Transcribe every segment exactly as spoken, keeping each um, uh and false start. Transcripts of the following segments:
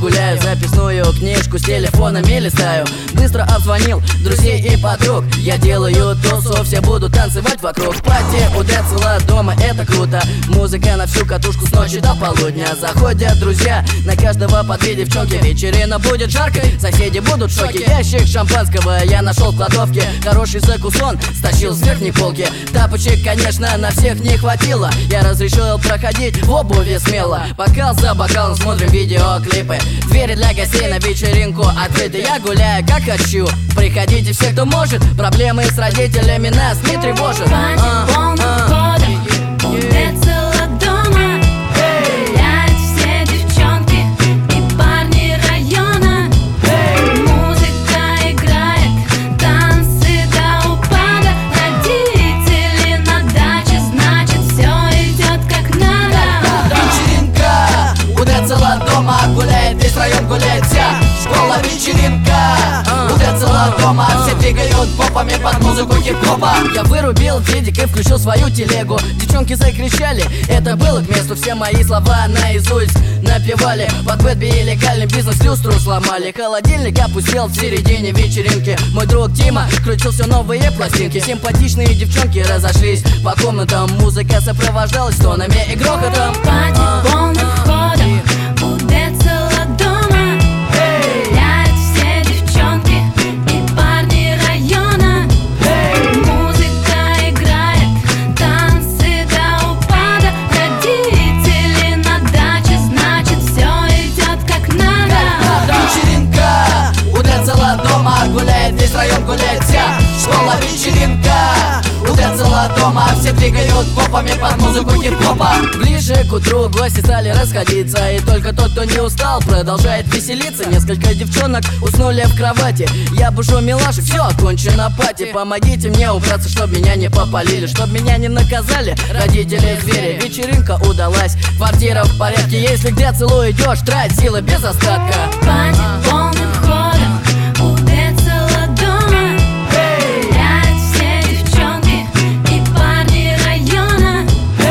гуляю, записную книжку с телефонами листаю. Быстро обзвонил друзей и подруг, я делаю тусу, все будут танцевать вокруг. Пати у Децела дома, это круто. Музыка на всю катушку с ночи до полудня. Заходят друзья, на каждого по две девчонки. Вечерина будет жаркой, соседи будут в шоке. Ящик шампанского я нашел в кладовке. Хороший закусон стащил с верхней полки. Тапочек, конечно, на всех не хватило. Я разрешил проходить в обуви смело. Бокал за бокалом смотрим видеоклипы. Двери для гостей на вечеринку открыты. Я гуляю как хочу, приходите все, кто может. Проблемы с родителями нас не тревожат. Пати полным ходом у Децела дома. Гуляют все девчонки и парни района. Музыка играет, танцы до упада. Родители на даче, значит все идет как надо. Вечеринка у Децела дома, гуляет весь район, гуляет вся школа. Вечеринка у Децела дома, все двигают попами под музыку хип-хопа. Я вырубил дедик и включил свою телегу. Девчонки закричали, это было к месту. Все мои слова наизусть напевали. Под бэт били легальный бизнес, люстру сломали. Холодильник опустел в середине вечеринки. Мой друг Дима крутил все новые пластинки. Симпатичные девчонки разошлись по комнатам. Музыка сопровождалась тонами и грохотом. Пати полным ходом у Децела дома. Гуляют все девчонки и парни района. Музыка играет, танцы до упада. Родители на даче, значит все идет как надо. Вечеринка у Децела дома, гуляет весь район, гуляет вся школа. Вечеринка у Децела дома, все двигают попами под музыку хип-хопа. Ближе к утру гости стали расходиться, и только тот, кто не устал, продолжает веселиться. Несколько девчонок уснули в кровати. Я бушу милаши, все окончено пати. Помогите мне убраться, чтоб меня не попалили, чтоб меня не наказали родители звери. Вечеринка удалась, квартира в порядке. Если к Децелу идешь, трать силы без остатка. Пати полным ходом у Децела дома. Гуляют все девчонки и парни района.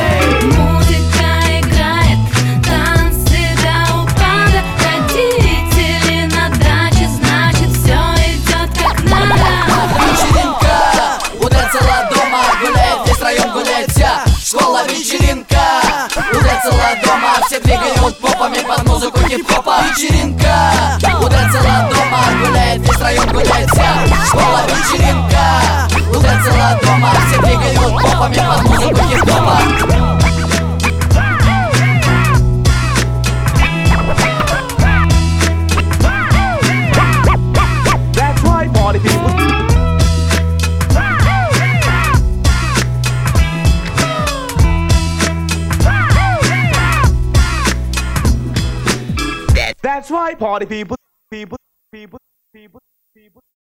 Музыка играет, танцы до упада. Родители на даче, значит все идет как надо. Вечеринка у Децела дома, гуляет весь район, гуляет вся школа. Вечеринка у Децела дома, все двигают попами под музыку хип-хопа. Вечеринка у Децела дома, гуляет весь район, гуляет вся школа. Вечеринка у Децела дома, все двигают попами под музыку хип-хопа. That's right, party people. That's right, party people. People, people, people, people.